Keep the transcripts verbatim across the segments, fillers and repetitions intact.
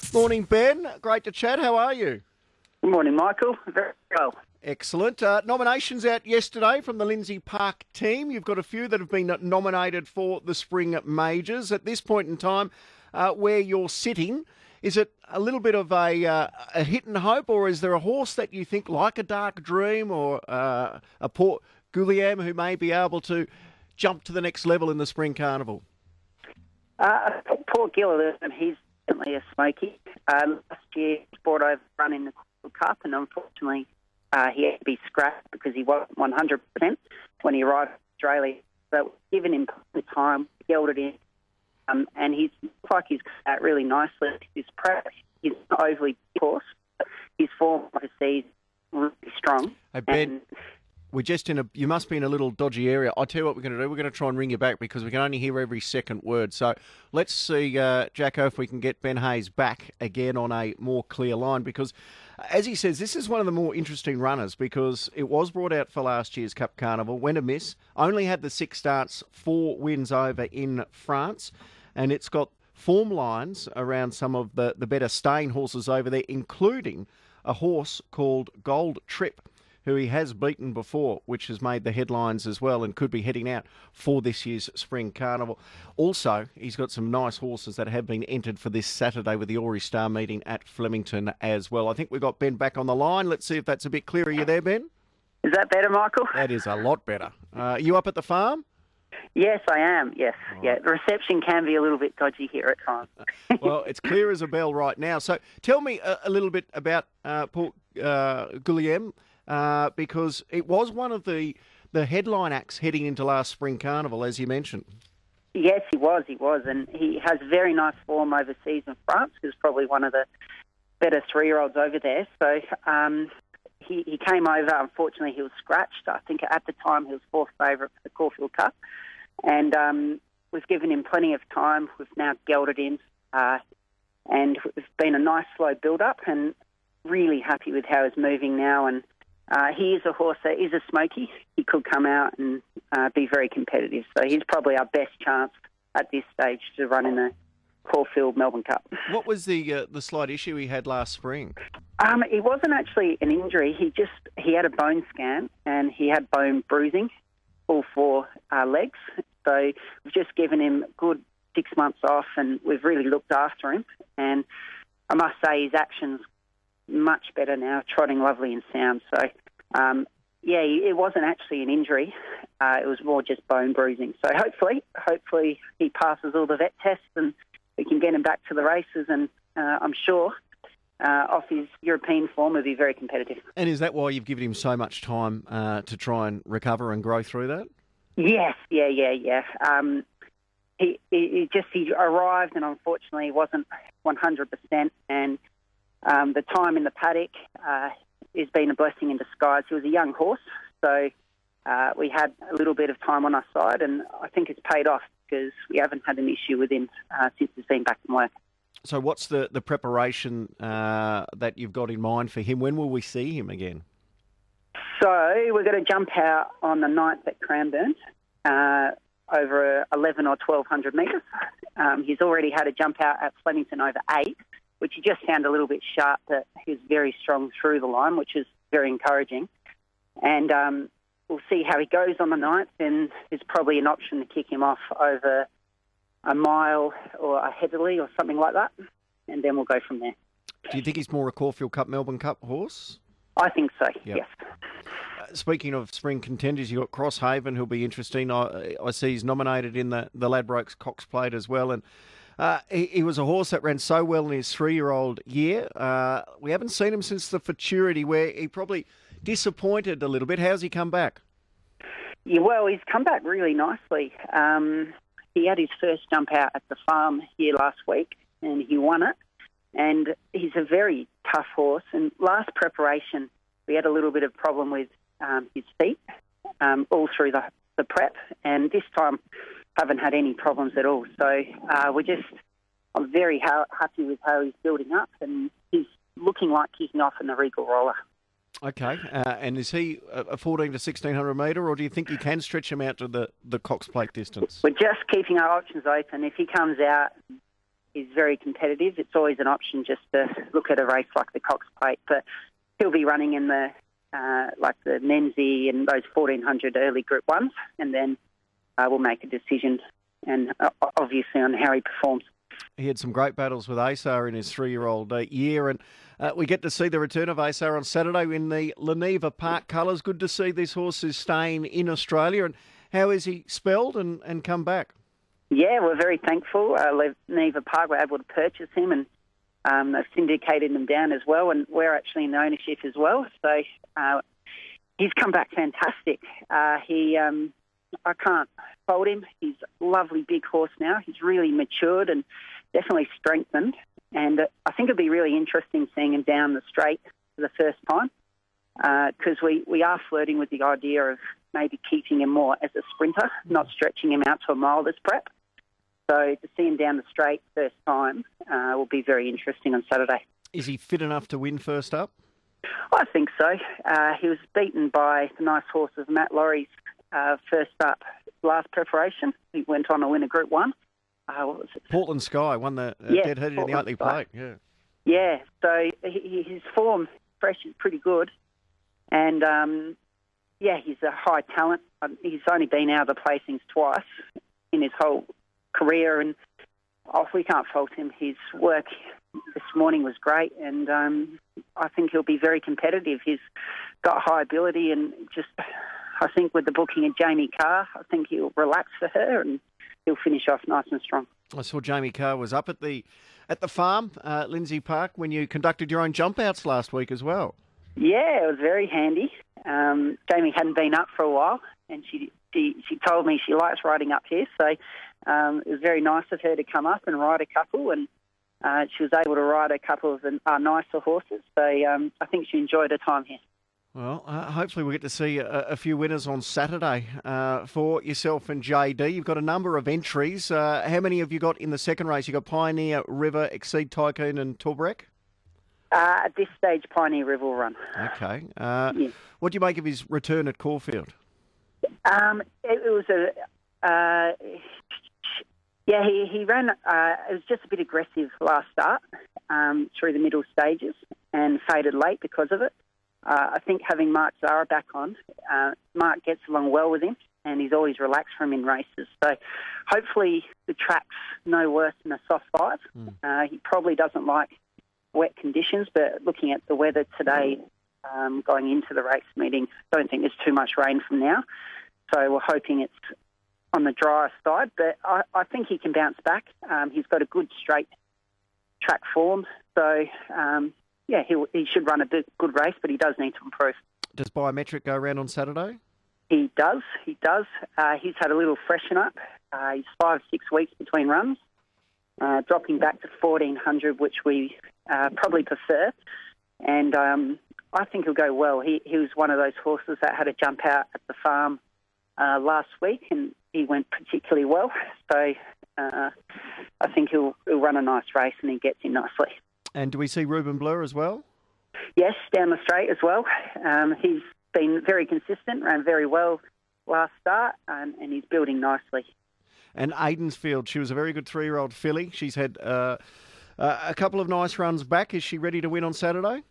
Morning, Ben. Great to chat. How are you? Good morning, Michael. Very well. Excellent. Uh, nominations out yesterday from the Lindsay Park team. You've got a few that have been nominated for the Spring Majors. At this point in time, uh, where you're sitting, is it a little bit of a, uh, a hit and hope, or is there a horse that you think, like a Dark Dream or uh, a Port Guillaume, who may be able to jump to the next level in the Spring Carnival? Uh, Port Guillaume, he's definitely a smoky. Uh, last year, he brought over run in the World Cup, and unfortunately, uh, he had to be scrapped because he wasn't one hundred percent when he arrived in Australia. So, given him the time, gelded in, um, and he's looks like he's got out really nicely. His prep, he's not overly big horse. His form overseas really strong. Hey, Ben. And, We're just in a. You must be in a little dodgy area. I'll tell you what we're going to do. We're going to try and ring you back because we can only hear every second word. So let's see, uh, Jacko, if we can get Ben Hayes back again on a more clear line. Because, as he says, this is one of the more interesting runners because it was brought out for last year's Cup Carnival, went amiss, only had the six starts, four wins over in France, and it's got form lines around some of the, the better staying horses over there, including a horse called Gold Trip, who he has beaten before, which has made the headlines as well and could be heading out for this year's Spring Carnival. Also, he's got some nice horses that have been entered for this Saturday with the Ori Star meeting at Flemington as well. I think we've got Ben back on the line. Let's see if that's a bit clearer. Are you there, Ben? is that better, Michael? That is a lot better. Uh, you up at the farm? Yes, I am. Yes, Right. yeah. The reception can be a little bit dodgy here at times. Well, it's clear as a bell right now. So tell me a, a little bit about uh, Port uh, Guillaume. Uh, because it was one of the, the headline acts heading into last Spring Carnival, as you mentioned. Yes, he was, he was. And he has very nice form overseas in France. He was probably one of the better three-year-olds over there. So um, he, he came over. Unfortunately, he was scratched. I think at the time he was fourth favourite for the Caulfield Cup. And um, we've given him plenty of time. We've now gelded him. Uh, and it's been a nice slow build-up and really happy with how he's moving now. And Uh, he is a horse that is a smoky. He could come out and uh, be very competitive. So he's probably our best chance at this stage to run in the Caulfield Melbourne Cup. What was the uh, the slight issue he had last spring? Um, it wasn't actually an injury. He just he had a bone scan and he had bone bruising, all four uh, legs. So we've just given him a good six months off, and we've really looked after him. And I must say his actions much better now, trotting lovely and sound. So, um, yeah, it wasn't actually an injury. Uh, it was more just bone bruising. So hopefully, hopefully he passes all the vet tests and we can get him back to the races. And uh, I'm sure uh, off his European form, he'll be very competitive. And is that why you've given him so much time uh, to try and recover and grow through that? Yes, yeah, yeah, yeah. Um, he, he, he just he arrived and unfortunately wasn't one hundred percent. And Um, the time in the paddock uh, has been a blessing in disguise. He was a young horse, so uh, we had a little bit of time on our side, and I think it's paid off because we haven't had an issue with him uh, since he's been back in work. So what's the, the preparation uh, that you've got in mind for him? When will we see him again? So we're going to jump out on the ninth at Cranbourne uh, over eleven or twelve hundred metres. Um, he's already had a jump out at Flemington over eight, which he just found a little bit sharp, that he was very strong through the line, which is very encouraging. And um, we'll see how he goes on the ninth, and there's probably an option to kick him off over a mile or a Heatherly or something like that, and then we'll go from there. Do you think he's more a Caulfield Cup, Melbourne Cup horse? I think so, Yep. yes. Uh, speaking of spring contenders, you've got Crosshaven, who'll be interesting. I, I see he's nominated in the, the Ladbrokes Cox Plate as well, and Uh, he, he was a horse that ran so well in his three-year-old year. Uh, we haven't seen him since the Futurity, where he probably disappointed a little bit. How's he come back? Yeah, well, he's come back really nicely. Um, he had his first jump out at the farm here last week, and he won it. And he's a very tough horse. And last preparation, we had a little bit of problem with um, his feet um, all through the, the prep. And this time, haven't had any problems at all. So uh, we're just, I'm very ha- happy with how he's building up, and he's looking like kicking off in the Regal Roller. Okay, uh, and is he a fourteen to sixteen hundred metre, or do you think you can stretch him out to the, the Cox Plate distance? We're just keeping our options open. If he comes out, is very competitive. It's always an option just to look at a race like the Cox Plate, but he'll be running in the uh, like the Menzie and those fourteen hundred early Group Ones, and then uh, we'll make a decision, and uh, obviously on how he performs. He had some great battles with Asar in his three-year-old uh, year, and uh, we get to see the return of Asar on Saturday in the Leneva Park colours. Good to see this horse is staying in Australia. And how is he spelled and, and come back? Yeah, we're very thankful. Uh, Leneva Park were able to purchase him, and um, they've syndicated him down as well, and we're actually in ownership as well. So uh, he's come back fantastic. Uh, he, um, I can't fault him. He's a lovely big horse now. He's really matured and definitely strengthened. And uh, I think it'll be really interesting seeing him down the straight for the first time, because uh, we, we are flirting with the idea of maybe keeping him more as a sprinter, not stretching him out to a mile this prep. So to see him down the straight first time uh, will be very interesting on Saturday. Is he fit enough to win first up? I think so. Uh, he was beaten by the nice horse of Matt Laurie's uh, first up last preparation. He went on to win a Group One. Uh, what was it? Portland Sky won the uh, yeah, dead-headed in the Oatley Plate. Yeah, yeah. So he, his form fresh is pretty good, and um, yeah, he's a high talent. He's only been out of the placings twice in his whole career, and oh, we can't fault him. His work this morning was great, and um, I think he'll be very competitive. He's got high ability, and just I think with the booking of Jamie Carr, I think he'll relax for her and he'll finish off nice and strong. I saw Jamie Carr was up at the at the farm, uh, Lindsay Park, when you conducted your own jump outs last week as well. Yeah, it was very handy. Um, Jamie hadn't been up for a while, and she she, she told me she likes riding up here, so um, it was very nice of her to come up and ride a couple, and uh, she was able to ride a couple of the uh, nicer horses, so um, I think she enjoyed her time here. Well, uh, hopefully we'll get to see a, a few winners on Saturday uh, for yourself and J D. You've got a number of entries. Uh, how many have you got in the second race? You've got Pioneer, River, Exceed Tycoon and Torbreck? Uh, at this stage, Pioneer River will run. Okay. Uh, yeah. What do you make of his return at Caulfield? Um, it, it was a... Uh, yeah, he, he ran... Uh, it was just a bit aggressive last start um, through the middle stages and faded late because of it. Uh, I think having Mark Zara back on, uh, Mark gets along well with him, and he's always relaxed for him in races. So hopefully the track's no worse than a soft five. Mm. Uh, he probably doesn't like wet conditions, but looking at the weather today, um, going into the race meeting, I don't think there's too much rain from now. So we're hoping it's on the drier side, but I, I think he can bounce back. Um, he's got a good straight track form, so... Um, Yeah, he he should run a big, good race, but he does need to improve. Does Biometric go around on Saturday? He does, he does. Uh, he's had a little freshen up. Uh, he's five, six weeks between runs, uh, dropping back to fourteen hundred, which we uh, probably prefer. And um, I think he'll go well. He, he was one of those horses that had a jump out at the farm uh, last week, and he went particularly well. So uh, I think he'll, he'll run a nice race, and he gets in nicely. And do we see Ruben Blur as well? Yes, down the straight as well. Um, he's been very consistent, ran very well last start, um, and he's building nicely. And Aidensfield, she was a very good three-year-old filly. She's had uh, uh, a couple of nice runs back. Is she ready to win on Saturday?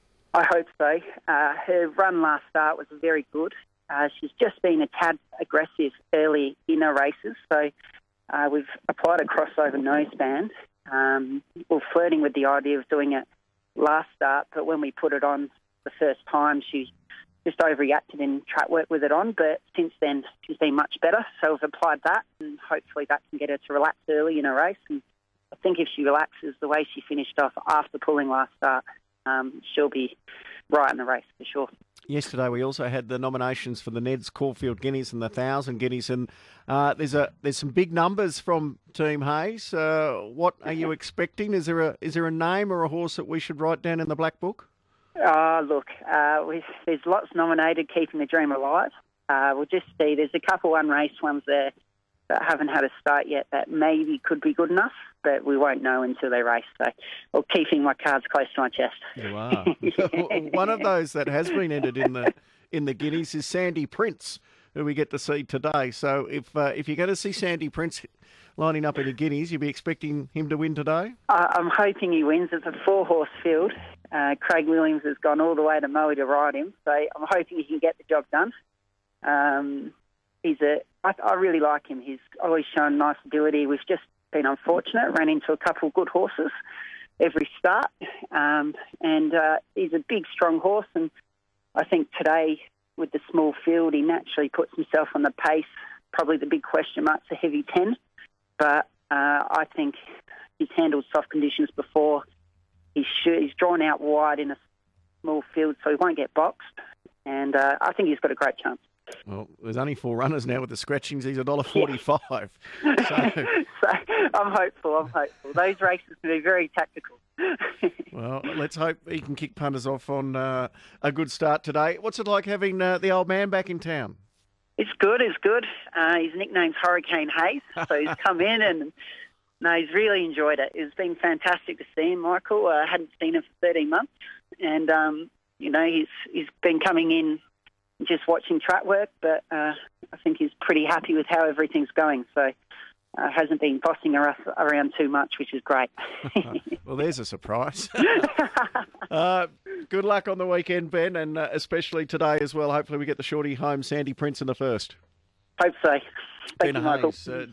I hope so. Uh, her run last start was very good. Uh, she's just been a tad aggressive early in her races, so uh, we've applied a crossover noseband. Um, we're flirting with the idea of doing it last start, but when we put it on the first time, she just overreacted in track work with it on. But since then, she's been much better. So we've applied that, and hopefully that can get her to relax early in her race. And I think if she relaxes the way she finished off after pulling last start, um, she'll be right in the race for sure. Yesterday we also had the nominations for the Neds Caulfield Guineas and the Thousand Guineas, and uh, there's a there's some big numbers from Team Hayes. Uh, what are you expecting? Is there a is there a name or a horse that we should write down in the black book? Uh, look, uh, we, there's lots nominated, keeping the dream alive. Uh, we'll just see. There's a couple unraced ones there that haven't had a start yet that maybe could be good enough, but we won't know until they race. So I'm keeping my cards close to my chest. You are. One of those that has been entered in the in the Guineas is Sandy Prince, who we get to see today. So if uh, if you're going to see Sandy Prince lining up in the Guineas, you'll be expecting him to win today? Uh, I'm hoping he wins. It's a four-horse field. Uh, Craig Williams has gone all the way to Moe to ride him, so I'm hoping he can get the job done. Um, he's a, I, I really like him. He's always shown nice ability. We've just been unfortunate, ran into a couple of good horses every start, um, and uh, he's a big, strong horse, and I think today, with the small field, he naturally puts himself on the pace. Probably the big question mark's a heavy ten, but uh, I think he's handled soft conditions before. He's, he's drawn out wide in a small field, so he won't get boxed, and uh, I think he's got a great chance. Well, there's only four runners now with the scratchings. He's one dollar forty-five. Yeah. So... so I'm hopeful, I'm hopeful. Those races can be very tactical. Well, let's hope he can kick punters off on uh, a good start today. What's it like having uh, the old man back in town? It's good, it's good. Uh, his nickname's Hurricane Hayes, so he's come in and no, he's really enjoyed it. It's been fantastic to see him, Michael. I uh, hadn't seen him for thirteen months, and um, you know he's he's been coming in just watching track work, but uh, I think he's pretty happy with how everything's going. So uh, hasn't been bossing us around too much, which is great. Well, there's a surprise. uh, good luck on the weekend, Ben, and uh, especially today as well. Hopefully we get the shorty home, Sandy Prince in the first. Hope so. Thank Ben you, Michael. Hayes, uh,